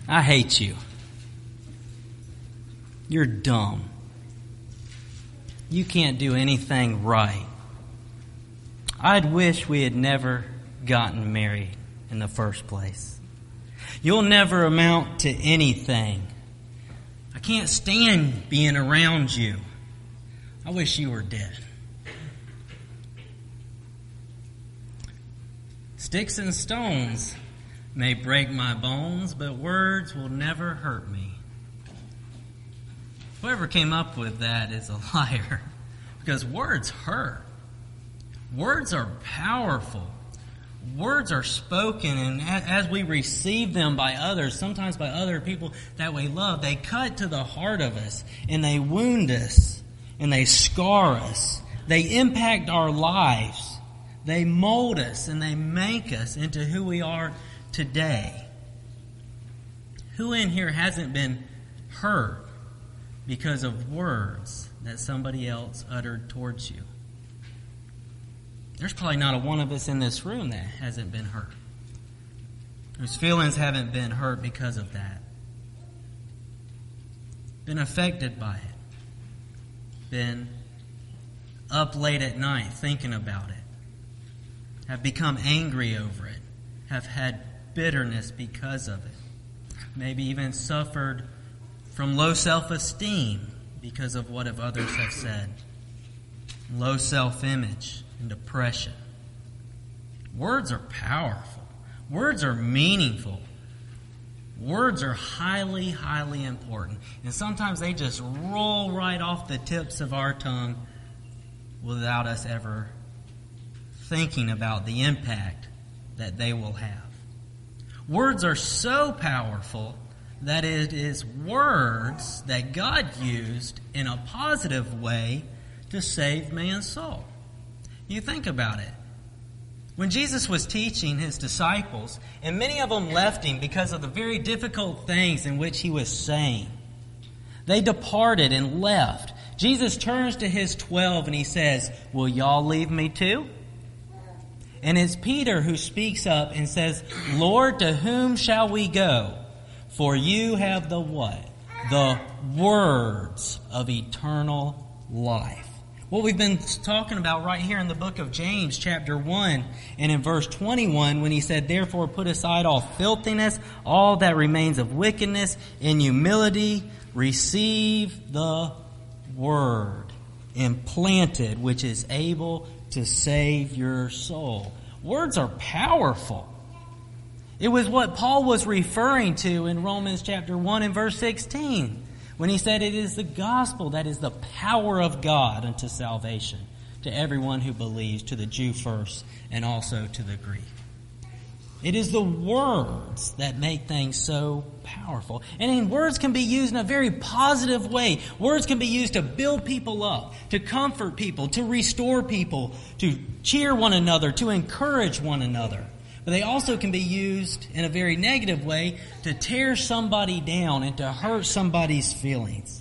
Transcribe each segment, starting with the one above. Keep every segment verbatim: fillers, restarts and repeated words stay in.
I hate you. You're dumb. You can't do anything right. I'd wish we had never gotten married in the first place. You'll never amount to anything. I can't stand being around you. I wish you were dead. Sticks and stones may break my bones, but words will never hurt me. Whoever came up with that is a liar, because words hurt. Words are powerful. Words are spoken, and as we receive them by others, sometimes by other people that we love, they cut to the heart of us, and they wound us, and they scar us. They impact our lives. They mold us, and they make us into who we are today. Who in here hasn't been hurt because of words that somebody else uttered towards you? There's probably not a one of us in this room that hasn't been hurt, whose feelings haven't been hurt because of that. Been affected by it. Been up late at night thinking about it. Have become angry over it. Have had bitterness because of it. Maybe even suffered from low self-esteem because of what of others have said. Low self-image and depression. Words are powerful. Words are meaningful. Words are highly, highly important. And sometimes they just roll right off the tips of our tongue without us ever thinking about the impact that they will have. Words are so powerful that it is words that God used in a positive way to save man's soul. You think about it. When Jesus was teaching his disciples, and many of them left him because of the very difficult things in which he was saying, they departed and left. Jesus turns to his twelve and he says, "Will y'all leave me too?" And it's Peter who speaks up and says, "Lord, to whom shall we go? For you have the what? The words of eternal life." What we've been talking about right here in the book of James, chapter one, and in verse twenty-one, when he said, "Therefore put aside all filthiness, all that remains of wickedness, in humility receive the word implanted, which is able to save your soul." Words are powerful. It was what Paul was referring to in Romans chapter one and verse sixteen, when he said it is the gospel that is the power of God unto salvation to everyone who believes, to the Jew first and also to the Greek. It is the words that make things so powerful. And in words can be used in a very positive way. Words can be used to build people up, to comfort people, to restore people, to cheer one another, to encourage one another. But they also can be used in a very negative way to tear somebody down and to hurt somebody's feelings.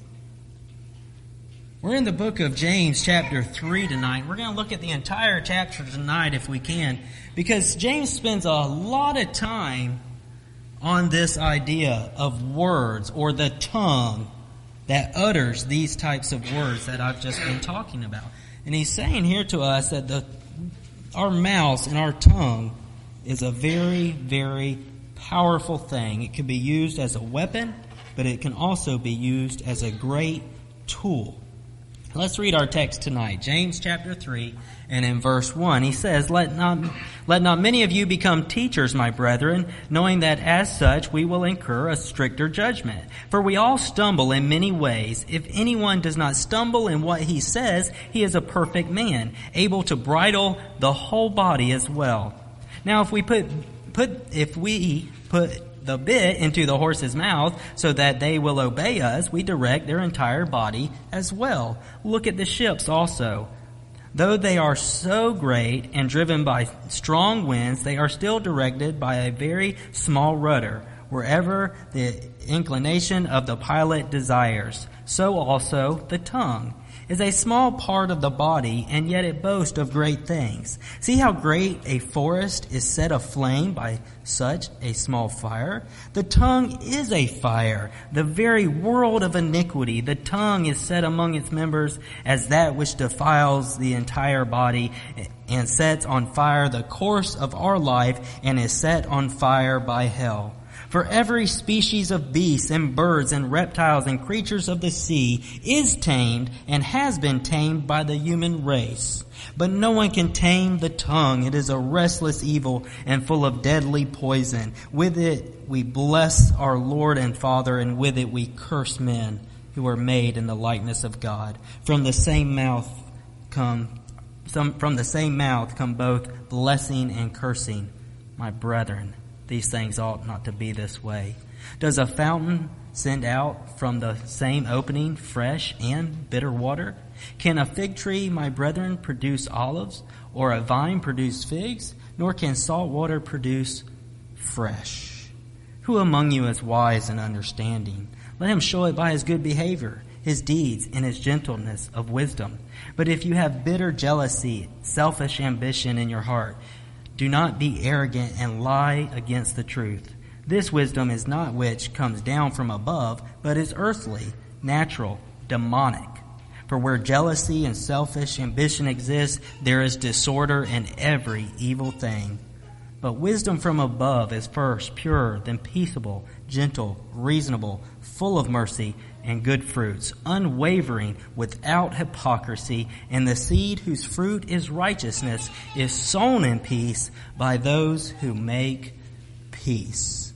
We're in the book of James chapter three tonight. We're going to look at the entire chapter tonight if we can, because James spends a lot of time on this idea of words, or the tongue that utters these types of words that I've just been talking about. And he's saying here to us that the our mouths and our tongue is a very, very powerful thing. It can be used as a weapon, but it can also be used as a great tool. Let's read our text tonight, James chapter three, and in verse one, he says, Let not, let not many of you become teachers, my brethren, knowing that as such we will incur a stricter judgment. For we all stumble in many ways. If anyone does not stumble in what he says, he is a perfect man, able to bridle the whole body as well. Now if we put, put, if we put the bit into the horse's mouth so that they will obey us, we direct their entire body as well. Look at the ships also. Though they are so great and driven by strong winds, they are still directed by a very small rudder, wherever the inclination of the pilot desires. So also the tongue. is a small part of the body, and yet it boasts of great things. See how great a forest is set aflame by such a small fire? The tongue is a fire, the very world of iniquity. The tongue is set among its members as that which defiles the entire body and sets on fire the course of our life and is set on fire by hell. For every species of beasts and birds and reptiles and creatures of the sea is tamed and has been tamed by the human race. But no one can tame the tongue. It is a restless evil and full of deadly poison. With it we bless our Lord and Father, and with it we curse men who are made in the likeness of God. From the same mouth come some, from the same mouth come both blessing and cursing. My brethren, these things ought not to be this way. Does a fountain send out from the same opening fresh and bitter water? Can a fig tree, my brethren, produce olives, or a vine produce figs? Nor can salt water produce fresh. Who among you is wise and understanding? Let him show it by his good behavior, his deeds, and his gentleness of wisdom. But if you have bitter jealousy, selfish ambition in your heart, do not be arrogant and lie against the truth. This wisdom is not which comes down from above, but is earthly, natural, demonic. For where jealousy and selfish ambition exist, there is disorder and every evil thing. But wisdom from above is first pure, then peaceable, gentle, reasonable, full of mercy and good fruits, unwavering, without hypocrisy, and the seed whose fruit is righteousness is sown in peace by those who make peace.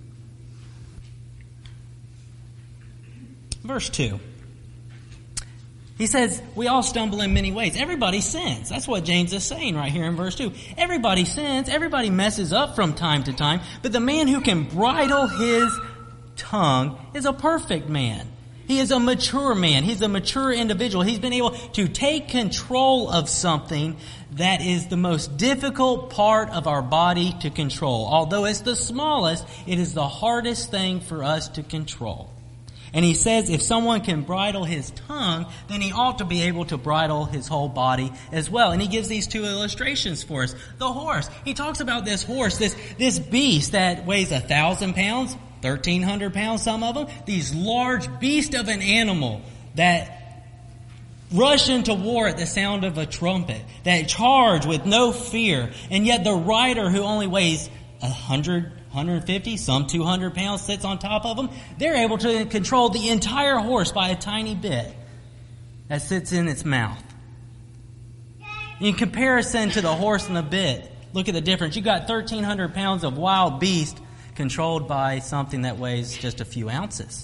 Verse two. He says, we all stumble in many ways. Everybody sins. That's what James is saying right here in verse two. Everybody sins. Everybody messes up from time to time. But the man who can bridle his tongue is a perfect man. He is a mature man. He's a mature individual. He's been able to take control of something that is the most difficult part of our body to control. Although it's the smallest, it is the hardest thing for us to control. And he says if someone can bridle his tongue, then he ought to be able to bridle his whole body as well. And he gives these two illustrations for us. The horse. He talks about this horse, this, this beast that weighs a thousand pounds, thirteen hundred pounds, some of them. These large beasts of an animal that rush into war at the sound of a trumpet, that charge with no fear. And yet the rider, who only weighs a hundred, one hundred fifty, some two hundred pounds, sits on top of them. They're able to control the entire horse by a tiny bit that sits in its mouth. In comparison to the horse and the bit, look at the difference. You got thirteen hundred pounds of wild beast controlled by something that weighs just a few ounces.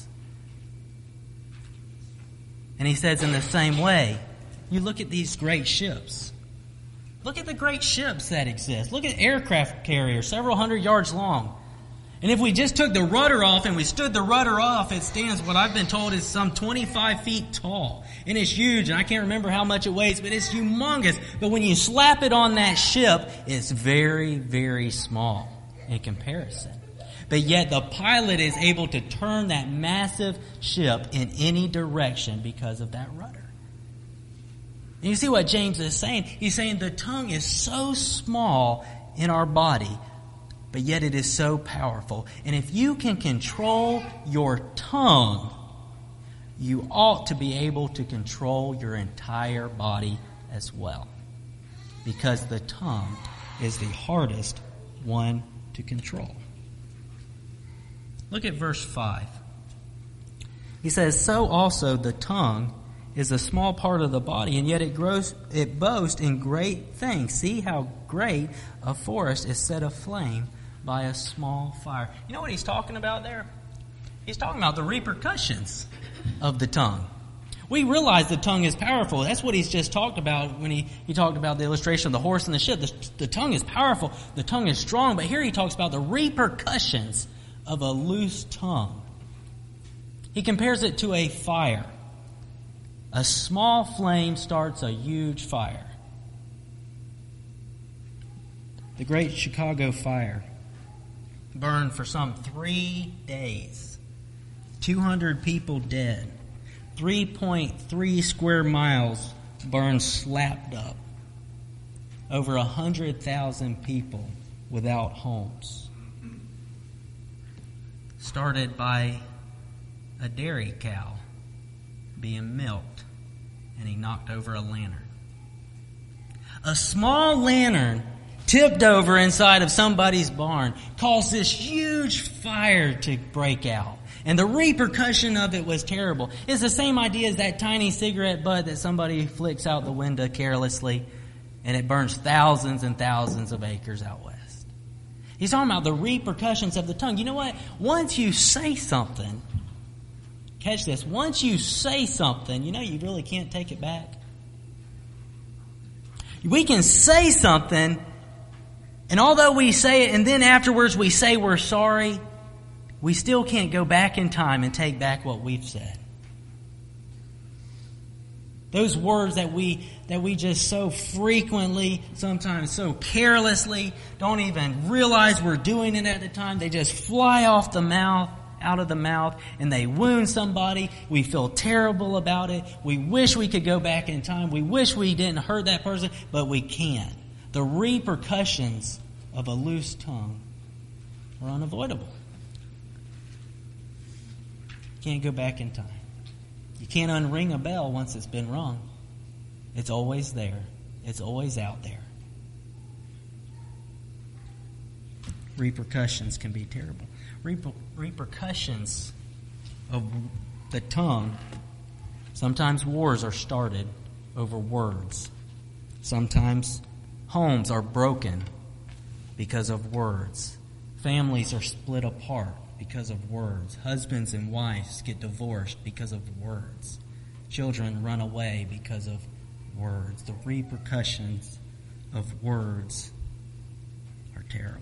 And he says in the same way, you look at these great ships. Look at the great ships that exist. Look at aircraft carriers, several hundred yards long. And if we just took the rudder off and we stood the rudder off, it stands, what I've been told, is some twenty-five feet tall. And it's huge, and I can't remember how much it weighs, but it's humongous. But when you slap it on that ship, it's very, very small in comparison. But yet the pilot is able to turn that massive ship in any direction because of that rudder. And you see what James is saying? He's saying the tongue is so small in our body, but yet it is so powerful. And if you can control your tongue, you ought to be able to control your entire body as well. Because the tongue is the hardest one to control. Look at verse five. He says, so also the tongue is a small part of the body, and yet it grows, it boasts in great things. See how great a forest is set aflame by a small fire. You know what he's talking about there? He's talking about the repercussions of the tongue. We realize the tongue is powerful. That's what he's just talked about when he, he talked about the illustration of the horse and the ship. The, the tongue is powerful. The tongue is strong. But here he talks about the repercussions of a loose tongue. He compares it to a fire. A small flame starts a huge fire. The Great Chicago Fire burned for some three days. two hundred people dead. three point three square miles burned slapped up. Over one hundred thousand people without homes. Started by a dairy cow being milked, and he knocked over a lantern. A small lantern tipped over inside of somebody's barn caused this huge fire to break out. And the repercussion of it was terrible. It's the same idea as that tiny cigarette butt that somebody flicks out the window carelessly, and it burns thousands and thousands of acres out west. He's talking about the repercussions of the tongue. You know what? Once you say something, catch this, once you say something, you know you really can't take it back. We can say something, and although we say it and then afterwards we say we're sorry, we still can't go back in time and take back what we've said. Those words that we that we just so frequently, sometimes so carelessly, don't even realize we're doing it at the time. They just fly off the mouth, out of the mouth, and they wound somebody. We feel terrible about it. We wish we could go back in time. We wish we didn't hurt that person, but we can't. The repercussions of a loose tongue are unavoidable. You can't go back in time. You can't unring a bell once it's been rung. It's always there. It's always out there. Repercussions can be terrible. Reper- repercussions of the tongue. Sometimes wars are started over words. Sometimes homes are broken because of words. Families are split apart because of words. Husbands and wives get divorced because of words. Children run away because of words. The repercussions of words are terrible.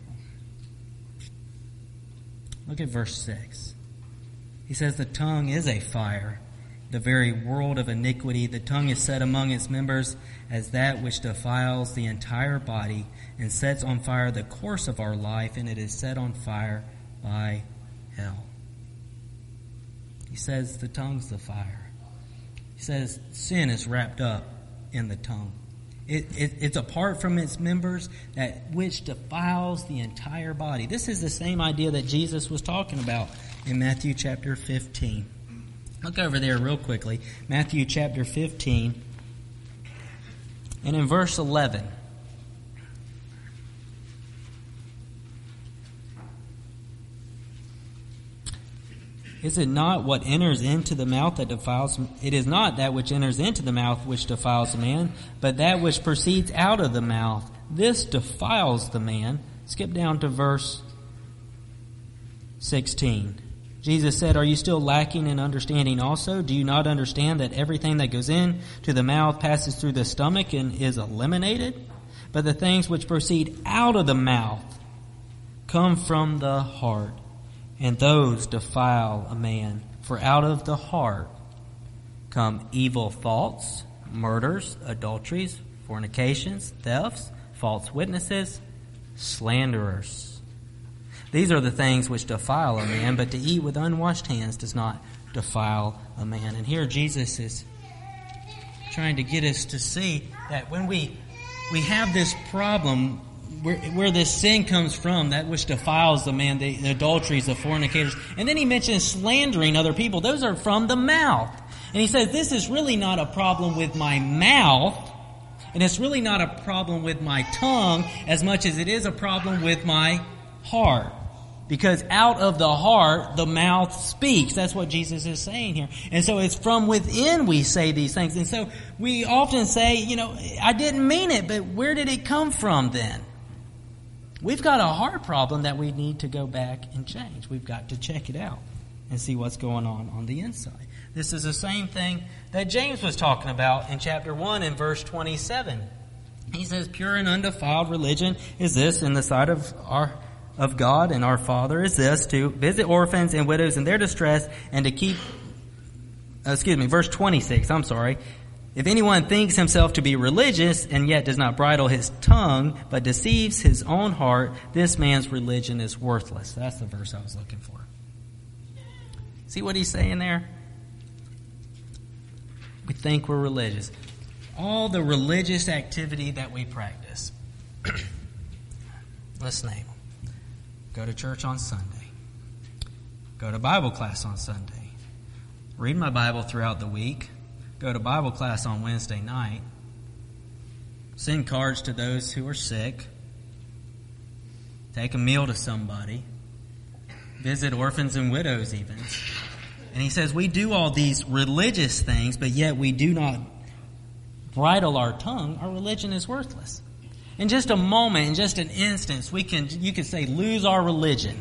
Look at verse six. He says the tongue is a fire, the very world of iniquity. The tongue is set among its members as that which defiles the entire body and sets on fire the course of our life, and it is set on fire by hell. He says the tongue's the fire. He says sin is wrapped up in the tongue. It, it, it's apart from its members, that which defiles the entire body. This is the same idea that Jesus was talking about in Matthew chapter fifteen. Look over there real quickly. Matthew chapter fifteen. And in verse eleven. Is it not what enters into the mouth that defiles? It is not that which enters into the mouth which defiles a man, but that which proceeds out of the mouth. This defiles the man. Skip down to verse sixteen. Jesus said, "Are you still lacking in understanding also? Do you not understand that everything that goes in to the mouth passes through the stomach and is eliminated? But the things which proceed out of the mouth come from the heart, and those defile a man. For out of the heart come evil thoughts, murders, adulteries, fornications, thefts, false witnesses, slanderers. These are the things which defile a man, but to eat with unwashed hands does not defile a man." And here Jesus is trying to get us to see that when we we have this problem, Where, where this sin comes from, that which defiles the man, the, the adulteries, the fornicators. And then he mentions slandering other people. Those are from the mouth. And he says, this is really not a problem with my mouth, and it's really not a problem with my tongue as much as it is a problem with my heart. Because out of the heart, the mouth speaks. That's what Jesus is saying here. And so it's from within we say these things. And so we often say, you know, I didn't mean it, but where did it come from then? We've got a heart problem that we need to go back and change. We've got to check it out and see what's going on on the inside. This is the same thing that James was talking about in chapter one and verse twenty-seven. He says, "Pure and undefiled religion is this in the sight of our of God and our Father is this, to visit orphans and widows in their distress and to keep," uh, excuse me, verse twenty-six, I'm sorry. "If anyone thinks himself to be religious and yet does not bridle his tongue, but deceives his own heart, this man's religion is worthless." That's the verse I was looking for. See what he's saying there? think we're religious. All the religious activity that we practice. Let's name them. Go to church on Sunday. Go to Bible class on Sunday. Read my Bible throughout the week. Go to Bible class on Wednesday night. Send cards to those who are sick. Take a meal to somebody. Visit orphans and widows even. And he says we do all these religious things, but yet we do not bridle our tongue. Our religion is worthless. In just a moment, in just an instance, we can, you could say, lose our religion.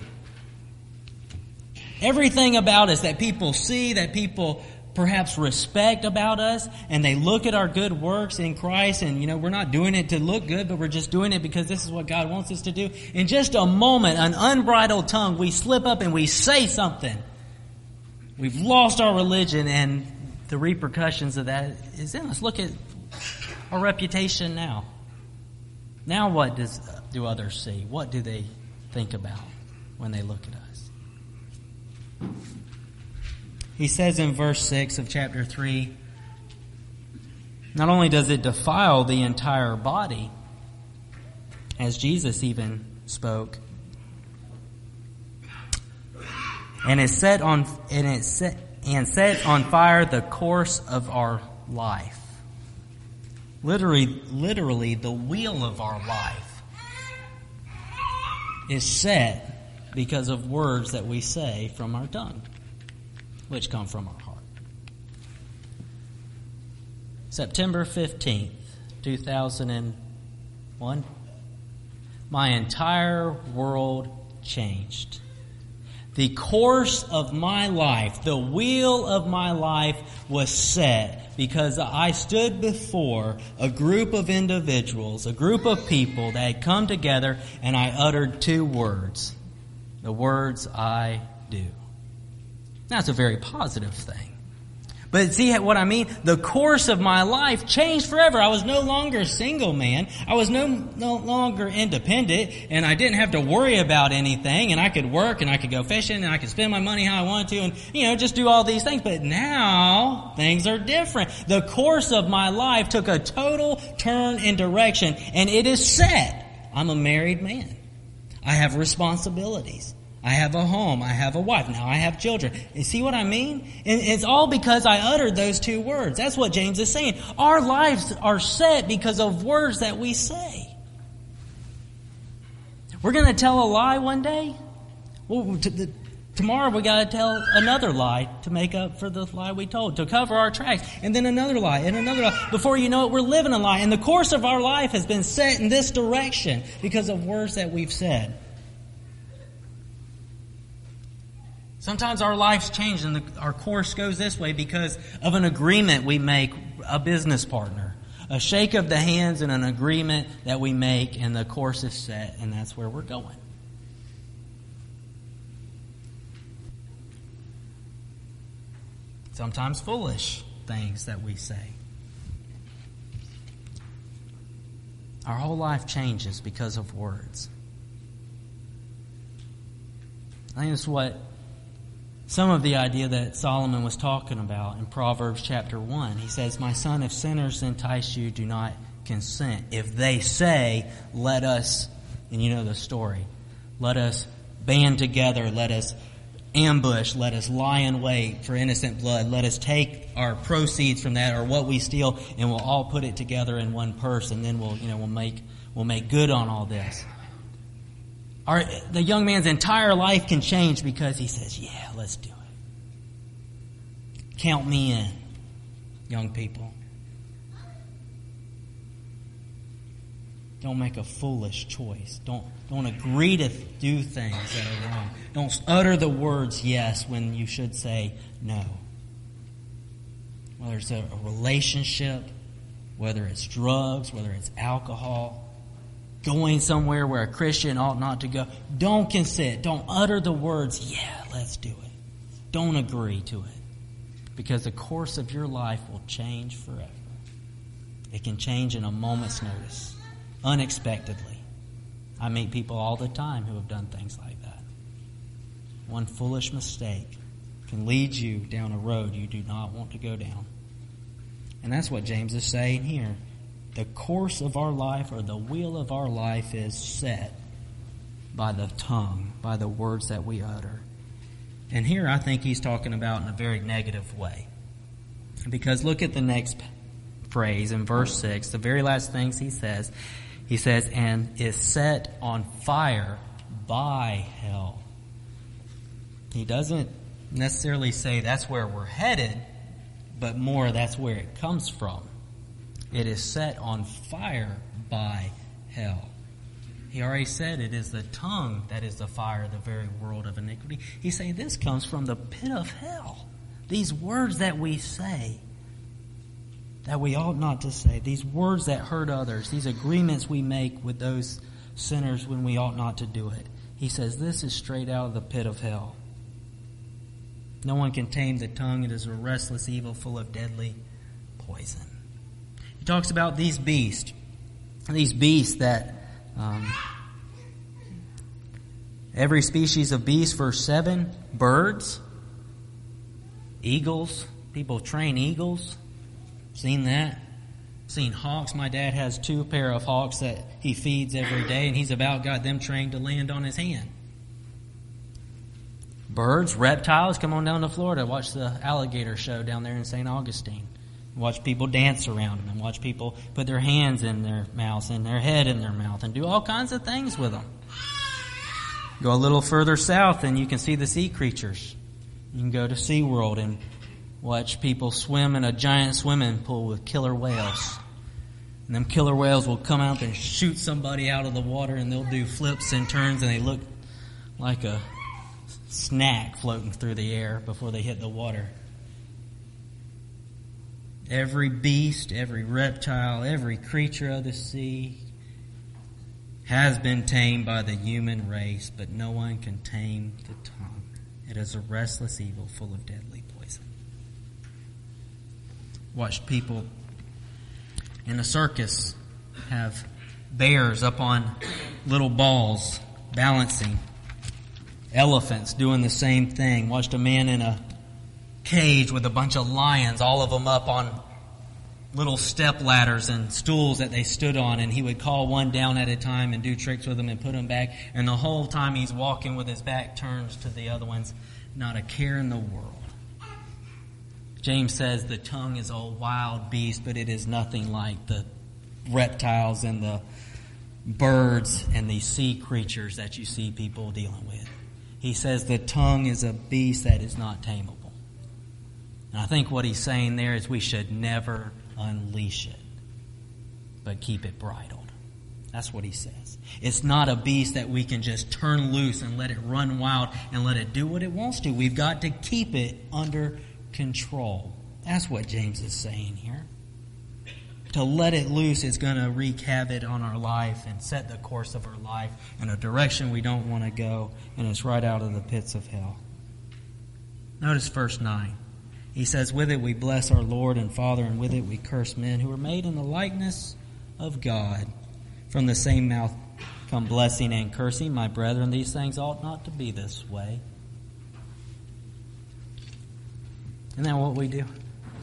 Everything about us that people see, that people perhaps respect about us, and they look at our good works in Christ, and, you know, we're not doing it to look good, but we're just doing it because this is what God wants us to do. In just a moment, an unbridled tongue, we slip up and we say something. We've lost our religion, and the repercussions of that is in us. Look at our reputation now. Now what does do others see? What do they think about when they look at us? He says in verse six of chapter three, not only does it defile the entire body, as Jesus even spoke, and it set on and it set and set on fire the course of our life. Literally, literally, the wheel of our life is set because of words that we say from our tongue, which come from our heart. September fifteenth, two thousand one, my entire world changed. The course of my life, the wheel of my life was set because I stood before a group of individuals, a group of people that had come together, and I uttered two words. The words I do. That's a very positive thing. But see what I mean? The course of my life changed forever. I was no longer a single man. I was no, no longer independent, and I didn't have to worry about anything, and I could work, and I could go fishing, and I could spend my money how I wanted to, and, you know, just do all these things. But now, things are different. The course of my life took a total turn in direction, and it is set. I'm a married man. I have responsibilities. I have a home. I have a wife. Now I have children. You see what I mean? And it's all because I uttered those two words. That's what James is saying. Our lives are set because of words that we say. We're going to tell a lie one day. Well, to the, tomorrow we got to tell another lie to make up for the lie we told, to cover our tracks, and then another lie, and another lie. Before you know it, we're living a lie. And the course of our life has been set in this direction because of words that we've said. Sometimes our lives change and the, our course goes this way because of an agreement we make, a business partner. A shake of the hands and an agreement that we make, and the course is set, and that's where we're going. Sometimes foolish things that we say. Our whole life changes because of words. I think that's what some of the idea that Solomon was talking about in Proverbs chapter one. He says, "My son, if sinners entice you, do not consent. If they say, let us," and you know the story, "let us band together, let us ambush, let us lie in wait for innocent blood, let us take our proceeds from that or what we steal, and we'll all put it together in one purse, and then we'll, you know, we'll make we'll make good on all this." Our, the young man's entire life can change because he says, yeah, let's do it. Count me in, young people. Don't make a foolish choice. Don't, don't agree to do things that are wrong. Don't utter the words yes when you should say no. Whether it's a, a relationship, whether it's drugs, whether it's alcohol, going somewhere where a Christian ought not to go. Don't consent. Don't utter the words, yeah, let's do it. Don't agree to it. Because the course of your life will change forever. It can change in a moment's notice, unexpectedly. I meet people all the time who have done things like that. One foolish mistake can lead you down a road you do not want to go down. And that's what James is saying here. The course of our life, or the wheel of our life, is set by the tongue, by the words that we utter. And here I think he's talking about in a very negative way. Because look at the next phrase in verse six, the very last things he says. He says, and is set on fire by hell. He doesn't necessarily say that's where we're headed, but more that's where it comes from. It is set on fire by hell. He already said it is the tongue that is the fire, the very world of iniquity. He's saying this comes from the pit of hell. These words that we say, that we ought not to say, these words that hurt others, these agreements we make with those sinners when we ought not to do it. He says this is straight out of the pit of hell. No one can tame the tongue. It is a restless evil full of deadly poison. He talks about these beasts. These beasts that um, every species of beast, verse seven, birds, eagles. People train eagles. Seen that? Seen hawks. My dad has two pair of hawks that he feeds every day, and he's about got them trained to land on his hand. Birds, reptiles. Come on down to Florida. Watch the alligator show down there in Saint Augustine. Watch people dance around them, and watch people put their hands in their mouths and their head in their mouth and do all kinds of things with them. Go a little further south and you can see the sea creatures. You can go to SeaWorld and watch people swim in a giant swimming pool with killer whales. And them killer whales will come out and shoot somebody out of the water, and they'll do flips and turns, and they look like a snack floating through the air before they hit the water. Every beast, every reptile, every creature of the sea has been tamed by the human race, but no one can tame the tongue. It is a restless evil full of deadly poison. Watched people in a circus have bears up on little balls balancing. Elephants doing the same thing. Watched a man in a cage with a bunch of lions, all of them up on little step ladders and stools that they stood on, and he would call one down at a time and do tricks with them and put them back, and the whole time he's walking with his back turned to the other ones, not a care in the world. James says the tongue is a wild beast, but it is nothing like the reptiles and the birds and the sea creatures that you see people dealing with. He says the tongue is a beast that is not tameable. And I think what he's saying there is we should never unleash it, but keep it bridled. That's what he says. It's not a beast that we can just turn loose and let it run wild and let it do what it wants to. We've got to keep it under control. That's what James is saying here. To let it loose is going to wreak havoc on our life and set the course of our life in a direction we don't want to go, and it's right out of the pits of hell. Notice verse nine. He says, with it we bless our Lord and Father, and with it we curse men who are made in the likeness of God. From the same mouth come blessing and cursing. My brethren, these things ought not to be this way. Isn't that what we do?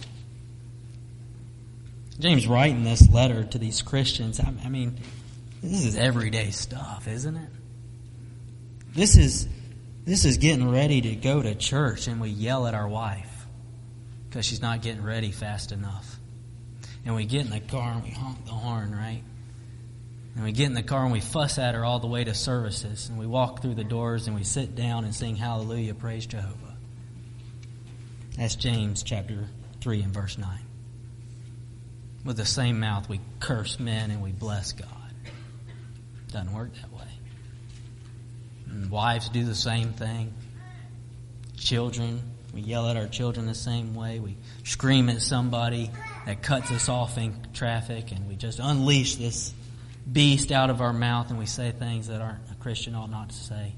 James writing this letter to these Christians, I mean, this is everyday stuff, isn't it? This is, this is getting ready to go to church and we yell at our wife because she's not getting ready fast enough. And we get in the car and we honk the horn, right? And we get in the car and we fuss at her all the way to services. And we walk through the doors and we sit down and sing hallelujah, praise Jehovah. That's James chapter three and verse nine. With the same mouth we curse men and we bless God. Doesn't work that way. And wives do the same thing. Children, we yell at our children the same way. We scream at somebody that cuts us off in traffic, and we just unleash this beast out of our mouth, and we say things that aren't a Christian ought not to say.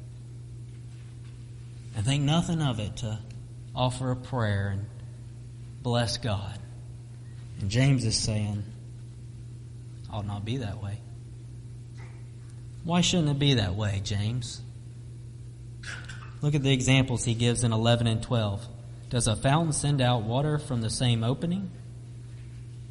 And think nothing of it to offer a prayer and bless God. And James is saying, ought not be that way. Why shouldn't it be that way, James? Look at the examples he gives in eleven and twelve. Does a fountain send out water from the same opening?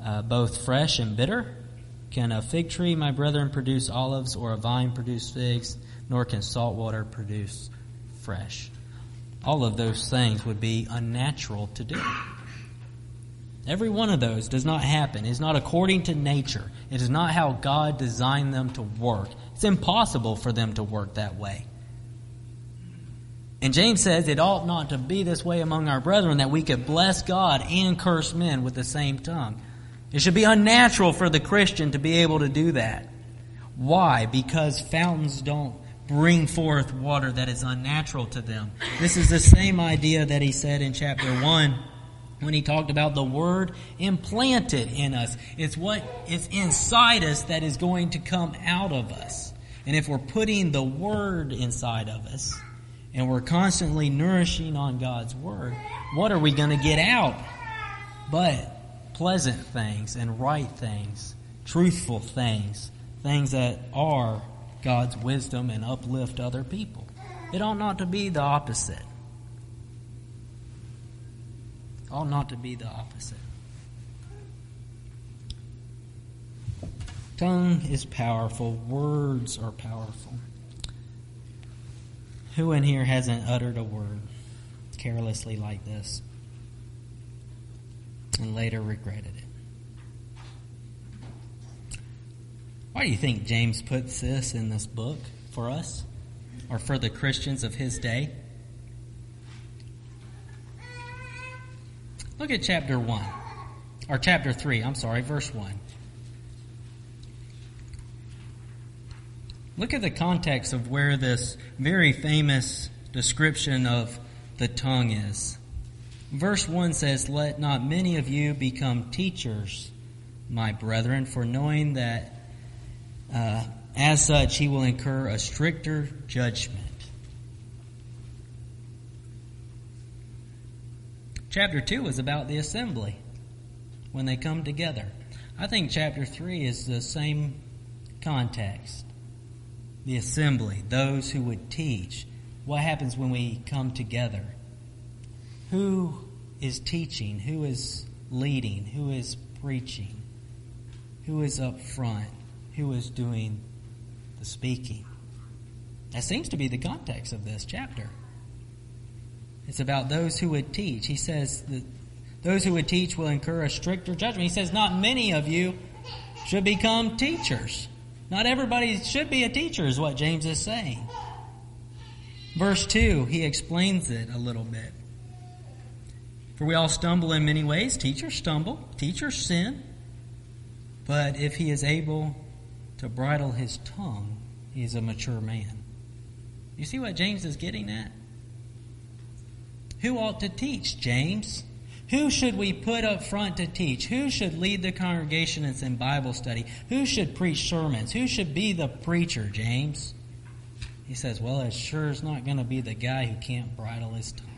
uh, both fresh and bitter? Can a fig tree, my brethren, produce olives, or a vine produce figs? Nor can salt water produce fresh. All of those things would be unnatural to do. Every one of those does not happen. It's not according to nature. It is not how God designed them to work. It's impossible for them to work that way. And James says it ought not to be this way among our brethren, that we could bless God and curse men with the same tongue. It should be unnatural for the Christian to be able to do that. Why? Because fountains don't bring forth water that is unnatural to them. This is the same idea that he said in chapter one when he talked about the Word implanted in us. It's what is inside us that is going to come out of us. And if we're putting the Word inside of us, and we're constantly nourishing on God's Word, what are we going to get out? But pleasant things and right things, truthful things, things that are God's wisdom and uplift other people. It ought not to be the opposite. It ought not to be the opposite. Tongue is powerful. Words are powerful. Who in here hasn't uttered a word carelessly like this and later regretted it? Why do you think James puts this in this book for us, or for the Christians of his day? Look at chapter one, or chapter three, I'm sorry, verse one. Look at the context of where this very famous description of the tongue is. Verse one says, "Let not many of you become teachers, my brethren, for knowing that uh, as such he will incur a stricter judgment." Chapter two is about the assembly, when they come together. I think chapter three is the same context. The assembly, those who would teach. What happens when we come together? Who is teaching? Who is leading? Who is preaching? Who is up front? Who is doing the speaking? That seems to be the context of this chapter. It's about those who would teach. He says that those who would teach will incur a stricter judgment. He says not many of you should become teachers. Not everybody should be a teacher is what James is saying. Verse two, he explains it a little bit. For we all stumble in many ways. Teachers stumble. Teachers sin. But if he is able to bridle his tongue, he is a mature man. You see what James is getting at? Who ought to teach, James? Who should we put up front to teach? Who should lead the congregation in Bible study? Who should preach sermons? Who should be the preacher, James? He says, well, it sure is not going to be the guy who can't bridle his tongue.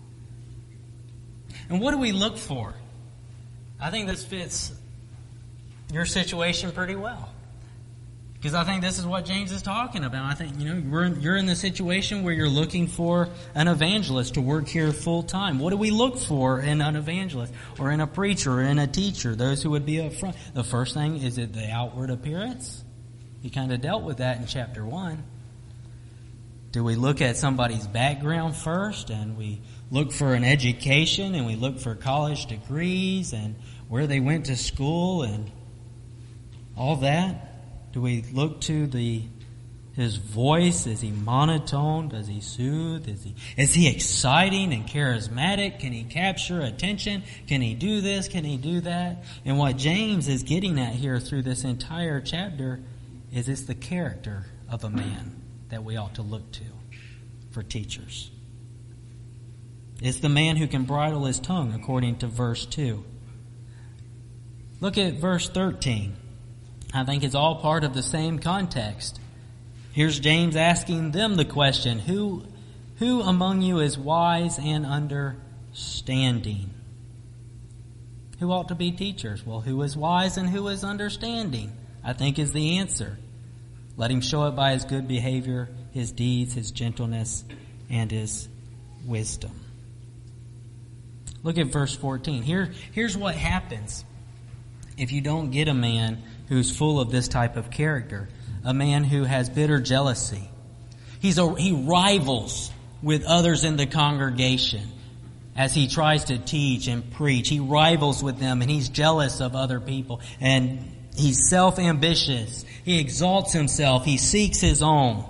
And what do we look for? I think this fits your situation pretty well. Because I think this is what James is talking about. I think, you know, we're in, you're in the situation where you're looking for an evangelist to work here full time. What do we look for in an evangelist or in a preacher or in a teacher? Those who would be up front. The first thing, is it the outward appearance? He kind of dealt with that in chapter one. Do we look at somebody's background first, and we look for an education, and we look for college degrees and where they went to school and all that? Do we look to the his voice? Is he monotone? Does he soothe? Is he is he exciting and charismatic? Can he capture attention? Can he do this? Can he do that? And what James is getting at here through this entire chapter is it's the character of a man that we ought to look to for teachers. It's the man who can bridle his tongue, according to verse two. Look at verse thirteen. I think it's all part of the same context. Here's James asking them the question, who, who among you is wise and understanding? Who ought to be teachers? Well, who is wise and who is understanding? I think is the answer. Let him show it by his good behavior, his deeds, his gentleness, and his wisdom. Look at verse fourteen. Here, here's what happens if you don't get a man who's full of this type of character, a man who has bitter jealousy, he's a, he rivals with others in the congregation as he tries to teach and preach. He rivals with them, and he's jealous of other people, and he's self-ambitious. He exalts himself. He seeks his own.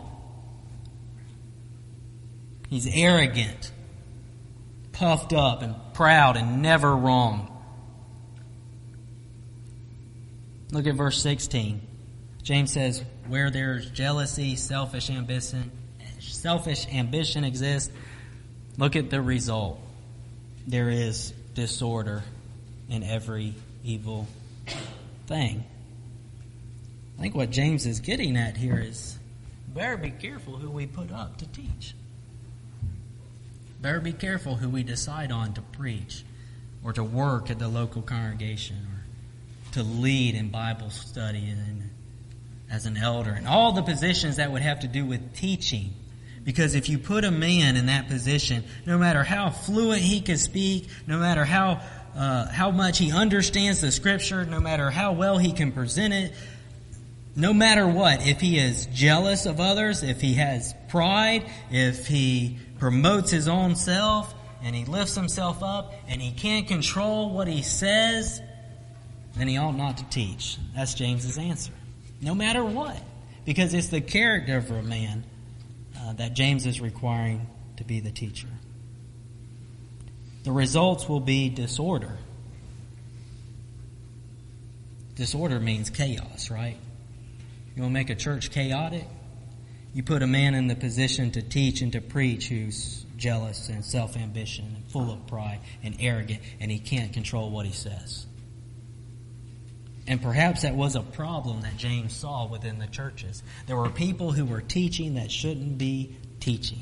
He's arrogant, puffed up and proud and never wrong. Look at verse sixteen. James says, where there's jealousy, selfish ambition, selfish ambition exists, look at the result. There is disorder in every evil thing. I think what James is getting at here is, better be careful who we put up to teach. Better be careful who we decide on to preach or to work at the local congregation or to lead in Bible study and as an elder and all the positions that would have to do with teaching. Because if you put a man in that position, no matter how fluent he can speak, no matter how uh, how much he understands the Scripture, no matter how well he can present it, no matter what, if he is jealous of others, if he has pride, if he promotes his own self and he lifts himself up and he can't control what he says, then he ought not to teach. That's James's answer. No matter what. Because it's the character of a man uh, that James is requiring to be the teacher. The results will be disorder. Disorder means chaos, right? You want to make a church chaotic? You put a man in the position to teach and to preach who's jealous and self-ambition and full of pride and arrogant, and he can't control what he says. And perhaps that was a problem that James saw within the churches. There were people who were teaching that shouldn't be teaching.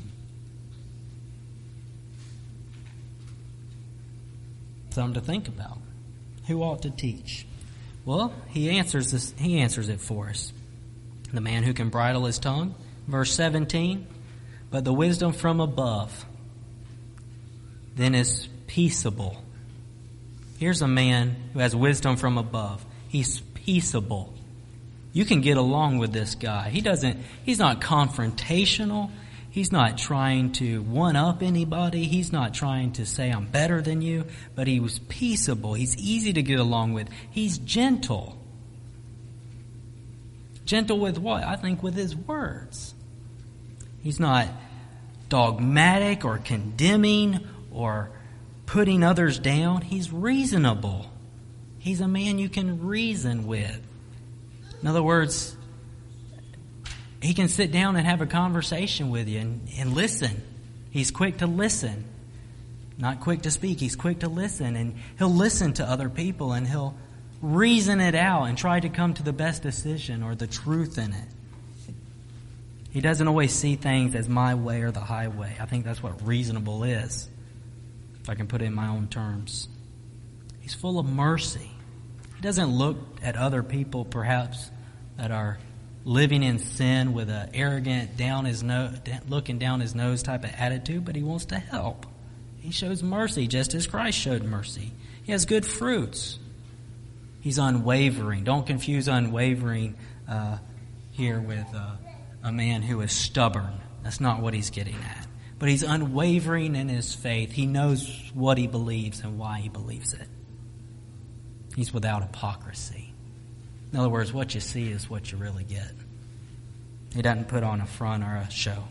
Something to think about. Who ought to teach? Well, he answers this. He answers it for us. The man who can bridle his tongue. Verse seventeen, but the wisdom from above then is peaceable. Here's a man who has wisdom from above. He's peaceable. You can get along with this guy. He doesn't, he's not confrontational. He's not trying to one-up anybody. He's not trying to say, I'm better than you. But he was peaceable. He's easy to get along with. He's gentle. Gentle with what? I think with his words. He's not dogmatic or condemning or putting others down. He's reasonable. He's a man you can reason with. In other words, he can sit down and have a conversation with you and, and listen. He's quick to listen. Not quick to speak. He's quick to listen. And he'll listen to other people and he'll reason it out and try to come to the best decision or the truth in it. He doesn't always see things as my way or the highway. I think that's what reasonable is, if I can put it in my own terms. He's full of mercy. He doesn't look at other people perhaps that are living in sin with an arrogant, down his nose, looking down his nose type of attitude, but he wants to help. He shows mercy just as Christ showed mercy. He has good fruits. He's unwavering. Don't confuse unwavering uh, here with uh, a man who is stubborn. That's not what he's getting at. But he's unwavering in his faith. He knows what he believes and why he believes it. He's without hypocrisy. In other words, what you see is what you really get. He doesn't put on a front or a show.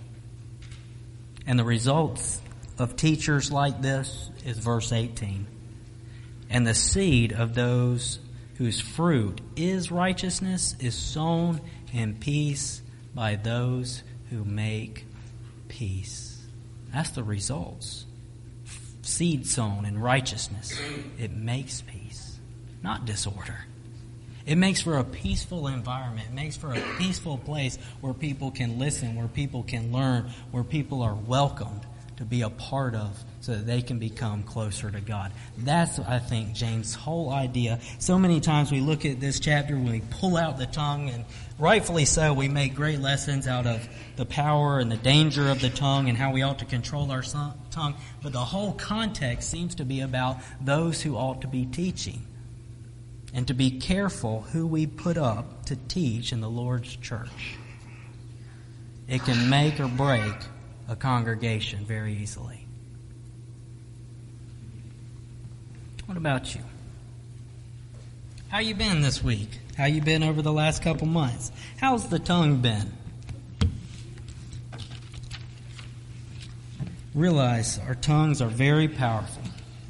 And the results of teachers like this is verse eighteen. And the seed of those whose fruit is righteousness is sown in peace by those who make peace. That's the results. Seed sown in righteousness. It makes peace, not disorder. It makes for a peaceful environment. It makes for a peaceful place where people can listen, where people can learn, where people are welcomed to be a part of so that they can become closer to God. That's, I think, James' whole idea. So many times we look at this chapter when we pull out the tongue, and rightfully so, we make great lessons out of the power and the danger of the tongue and how we ought to control our tongue. But the whole context seems to be about those who ought to be teaching. and to be careful who we put up to teach in the Lord's church. It can make or break a congregation very easily. What about you? How you been this week? How you been over the last couple months? How's the tongue been? Realize our tongues are very powerful.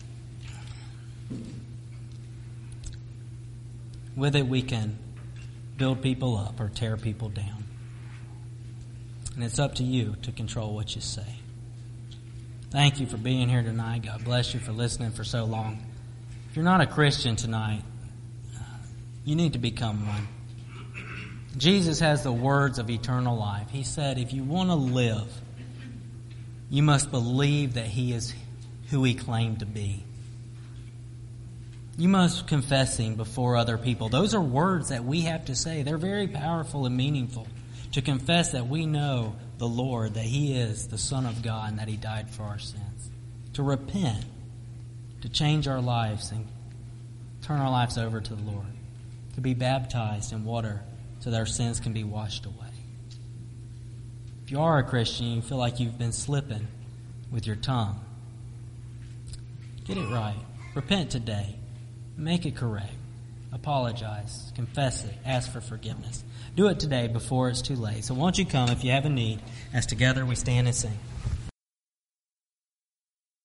With it, we can build people up or tear people down. And it's up to you to control what you say. Thank you for being here tonight. God bless you for listening for so long. If you're not a Christian tonight, you need to become one. Jesus has the words of eternal life. He said, if you want to live, you must believe that He is who He claimed to be. You must confess Him before other people. Those are words that we have to say. They're very powerful and meaningful. To confess that we know the Lord, that He is the Son of God, and that He died for our sins. To repent, to change our lives and turn our lives over to the Lord. To be baptized in water so that our sins can be washed away. If you are a Christian and you feel like you've been slipping with your tongue, get it right. Repent today. Make it correct. Apologize. Confess it. Ask for forgiveness. Do it today before it's too late. So won't you come if you have a need as together we stand and sing.